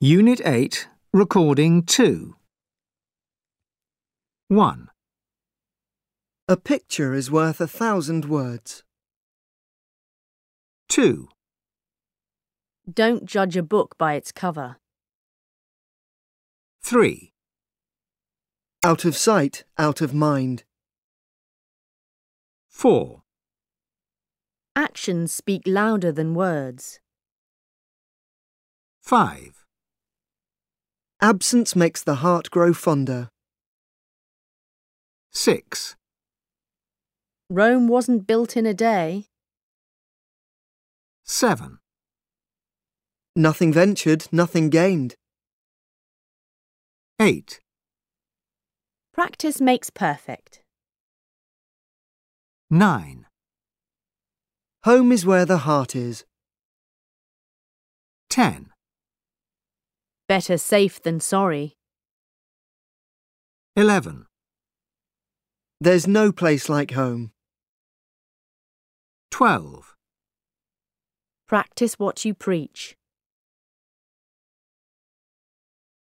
Unit 8, Recording 2. 1. A picture is worth 1,000 words. 2. Don't judge a book by its cover. 3. Out of sight, out of mind. 4. Actions speak louder than words. 5. Absence makes the heart grow fonder. 6. Rome wasn't built in a day. 7. Nothing ventured, nothing gained. 8. Practice makes perfect. 9. Home is where the heart is. 10. Better safe than sorry. 11. There's no place like home. 12. Practice what you preach.